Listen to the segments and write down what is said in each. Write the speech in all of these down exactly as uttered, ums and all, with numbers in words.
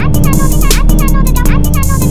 I did not know that I did not know that I did not know that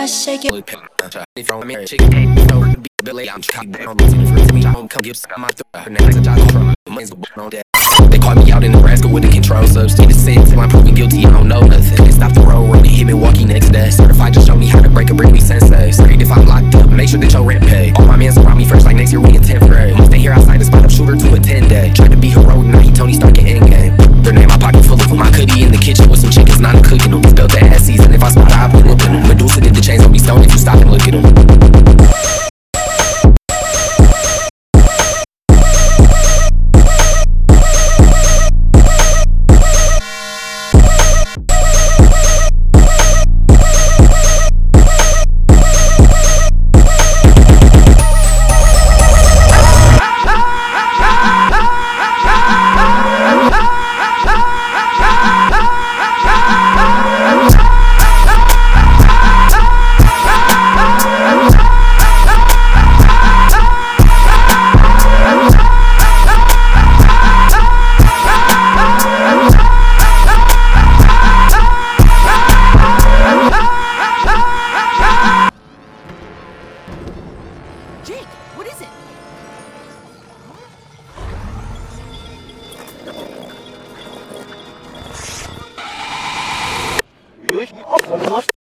I shake it. If you're me, chicken, no, be Billy, I'm trying to me, come give my throat. Next, I just from my on that. They caught me out in Nebraska with a controlled substance. Since I'm proven guilty, I don't know nothing. They stopped the road, road, and hit Milwaukee next day. Certified, just show me how to break a brick, me sensei. Straight if I'm locked up, make sure that your rent paid. All my mans around me fresh like next year we in tenth grade. Stay here outside the spot up shooter to a ten day. Tried to be heroic, now he Tony Stark in endgame. Their name, my pocket full of them. My cookie in the kitchen with some chickens, not a cooking them. Spelled the ass season. If I spot, I put whooping them. Medusa did the chains on me stone if you stop and look at them. Jake, what is it?